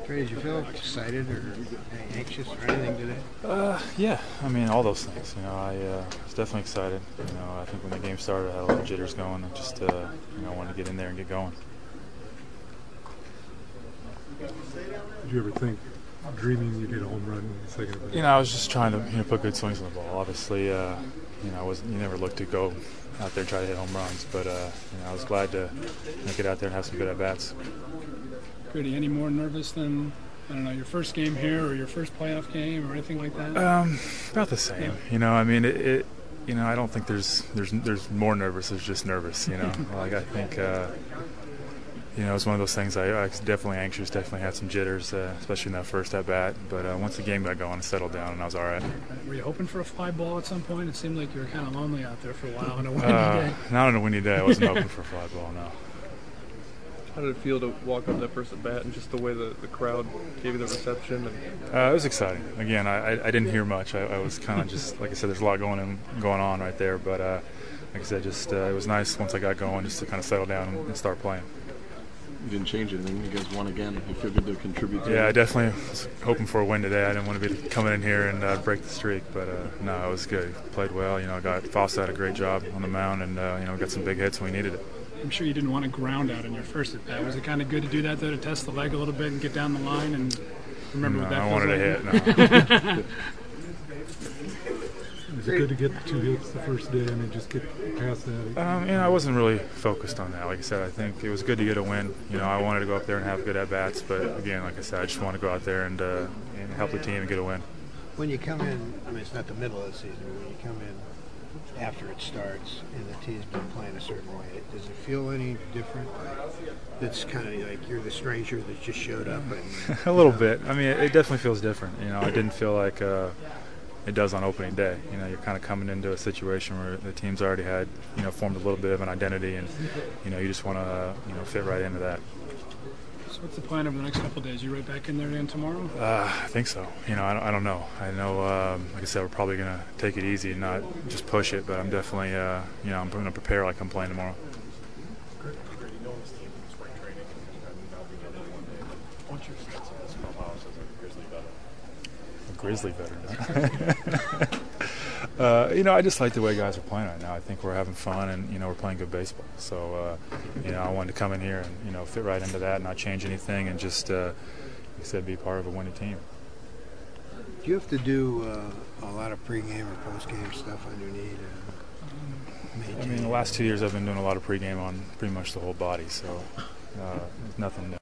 Trey, did you feel excited or anxious or anything today? Yeah, I mean, all those things. I was definitely excited. I think when the game started, I had a lot of jitters going. I just, wanted to get in there and get going. Did you ever think, dreaming you'd hit a home run in the second of the I was just trying to put good swings on the ball. Obviously, you never looked to go out there and try to hit home runs, but I was glad to get out there and have some good at bats. Gritty, any more nervous than, I don't know, your first game here or your first playoff game or anything like that? About the same. I mean, I don't think there's more nervous. There's just nervous. Like I think. It was one of those things. I was definitely anxious, definitely had some jitters, especially in that first at bat. But once the game got going, I settled down and I was all right. Were you hoping for a fly ball at some point? It seemed like you were kind of lonely out there for a while on a windy day. Not on a windy day. I wasn't hoping for a fly ball, no. How did it feel to walk up that first at bat and just the way the crowd gave you the reception? It was exciting. Again, I didn't hear much. I was kind of just, like I said, there's a lot going on right there. But like I said, just it was nice once I got going just to kind of settle down and start playing. You didn't change anything. You guys won again. You feel good to contribute to it? Yeah, I definitely was hoping for a win today. I didn't want to be coming in here and break the streak, but no, it was good. Played well. Fawcett had a great job on the mound, and got some big hits when we needed it. I'm sure you didn't want to ground out in your first at bat. Was it kind of good to do that, though, to test the leg a little bit and get down the line and remember what that I feels wanted like? to hit. No. Is it good to get the 2 hits the first day? I mean, just get past that? I wasn't really focused on that. Like I said, I think it was good to get a win. I wanted to go up there and have good at-bats, but again, like I said, I just want to go out there and help the team and get a win. When you come in, I mean, it's not the middle of the season, but when you come in after it starts and the team's been playing a certain way, does it feel any different? It's kind of like you're the stranger that just showed up. And, a little bit. I mean, it definitely feels different. I didn't feel like it does on opening day. You're kind of coming into a situation where the team's already had, formed a little bit of an identity, and you just want to, fit right into that. So what's the plan over the next couple of days? You right back in there again tomorrow? I think so. I don't know. I know, like I said, we're probably going to take it easy and not just push it, but I'm definitely, I'm going to prepare like I'm playing tomorrow. Grizzly veteran. I just like the way guys are playing right now. I think we're having fun and, we're playing good baseball. So, I wanted to come in here and, fit right into that and not change anything and just, like I said, be part of a winning team. Do you have to do a lot of pregame or postgame stuff on your knee to the last 2 years I've been doing a lot of pregame on pretty much the whole body, so nothing new.